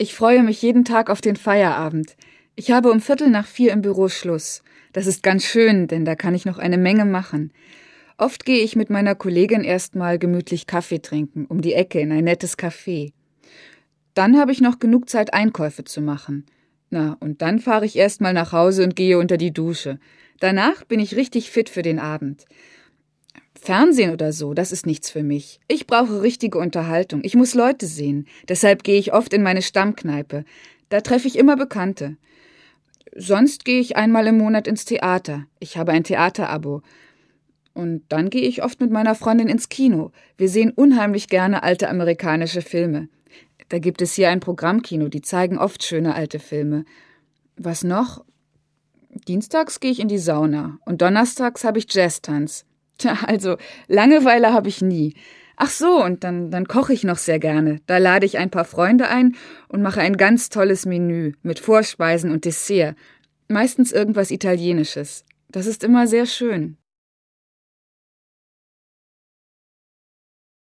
Ich freue mich jeden Tag auf den Feierabend. Ich habe um 3:45 im Büro Schluss. Das ist ganz schön, denn da kann ich noch eine Menge machen. Oft gehe ich mit meiner Kollegin erstmal gemütlich Kaffee trinken, um die Ecke in ein nettes Café. Dann habe ich noch genug Zeit, Einkäufe zu machen. Na, und dann fahre ich erstmal nach Hause und gehe unter die Dusche. Danach bin ich richtig fit für den Abend. Fernsehen oder so, das ist nichts für mich. Ich brauche richtige Unterhaltung. Ich muss Leute sehen. Deshalb gehe ich oft in meine Stammkneipe. Da treffe ich immer Bekannte. Sonst gehe ich einmal im Monat ins Theater. Ich habe ein Theaterabo. Und dann gehe ich oft mit meiner Freundin ins Kino. Wir sehen unheimlich gerne alte amerikanische Filme. Da gibt es hier ein Programmkino, die zeigen oft schöne alte Filme. Was noch? Dienstags gehe ich in die Sauna und donnerstags habe ich Jazztanz. Tja, also Langeweile habe ich nie. Ach so, und dann koche ich noch sehr gerne. Da lade ich ein paar Freunde ein und mache ein ganz tolles Menü mit Vorspeisen und Dessert. Meistens irgendwas Italienisches. Das ist immer sehr schön.